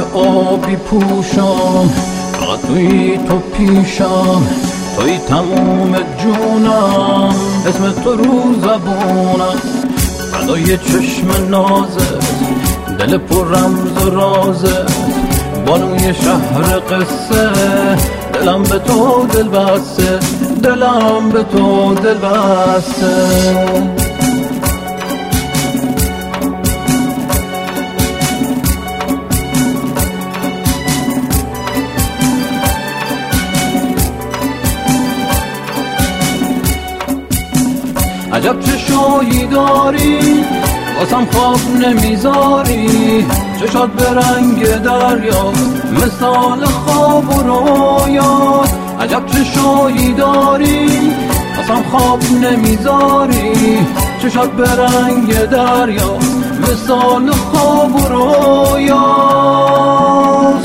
آبی پوشم، فقط تو پیشم، توی تموم جونم، اسم تو رو زبونم، فدای چشم نازت، دل پر رمز و رازت، بانوی شهر قصه، دلم به تو دل بسته، دلم به تو دل بسته. عجب چه شایی داری، واسم خواب نمیذاری، چشات به رنگ دریا، مثال خواب و رویات. عجب چه شایی داری، واسم خواب نمیذاری، چشات به رنگ دریا، مثال خواب و رویات.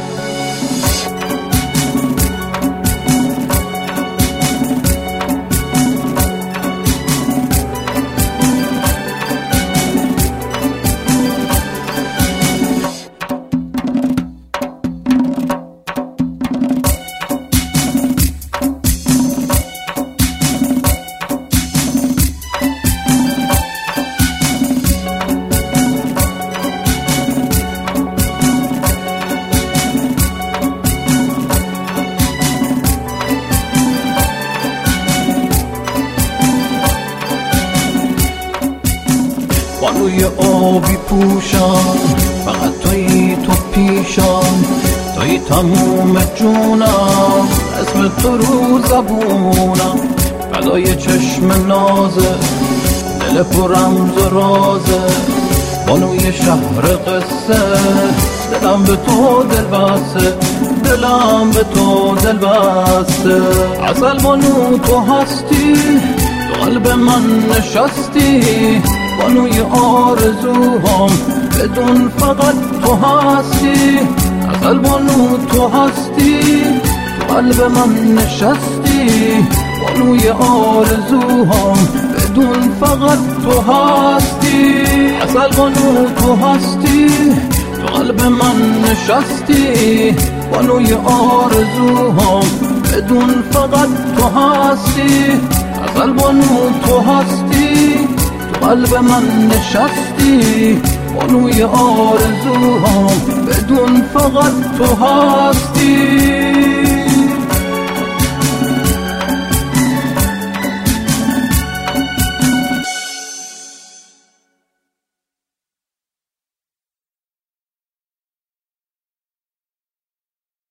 بانوی آبی پوشم، فقط توی تو پیشم، توی تموم جونم، اسم تو رو زبونم، فدای چشم نازت، دل پر رمز و رازت، بانوی شهر قصه، دلم به تو دل بسته، دلم به تو دل بسته. عسل بانو تو هستی، تو قلب من نشستی، بانوی آرزوهام، بدون فقط تو هستی. عسل بانو تو هستی، تو قلب من نشستی، بانوی آرزوهام، بدون فقط تو هستی. عسل بانو تو هستی، تو قلب من نشستی، بانوی آرزوهام، بدون فقط تو هستی. عسل بانو تو هستی، قلب من نشستی، بانوی آرزوهام، بدون فقط تو هستی.